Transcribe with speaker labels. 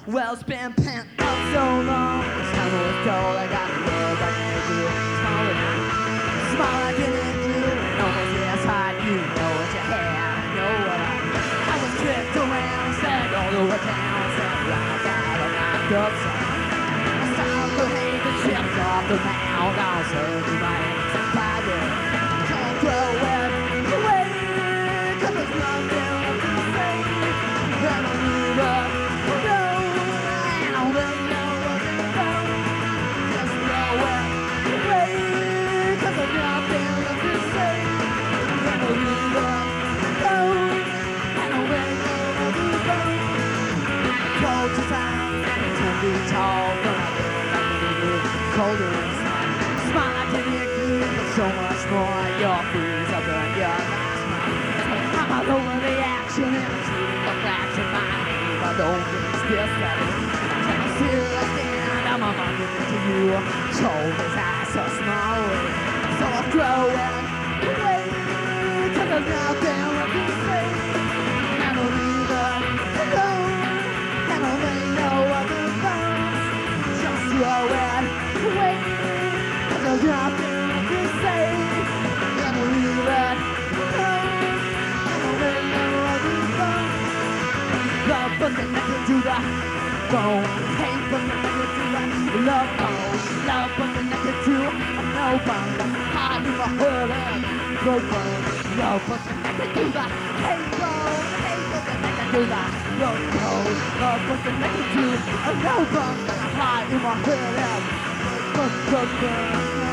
Speaker 1: Well, it's been pent up so long. This time was told I got the world like you do. Smile like an igloo. No one's this hot, you know what you had. I know what I was tripped around, said all over town, said round out of my ducks. I stopped the hay, the chips off the mound. I was hurting my hands and pocket. Can't throw it away, 'cause there's nothing left to say. And I need a tall, but I look like a little colder inside. Smile like an igloo, but so much more. Your freeze up and your last mile. I'm all over the action and I'm shooting the flash in my name. I don't think it's this level. Can I see it again? I'm a monument to you. Shoulders eyes so small. So I throw it away, 'cause there's nothing left to say. I don't even know, I don't really know what to throw it away, 'cause there's nothing left to say. I don't even know, I don't really know what to say. Love from the neck to the bone, hate from the neck to the love bone. Love from the neck to no bone, heart in my heart and no bone. Love from the neck to the hate bone, hate from the neck to the love bone. Love from the neck to no bone, heart in my heart and no bone.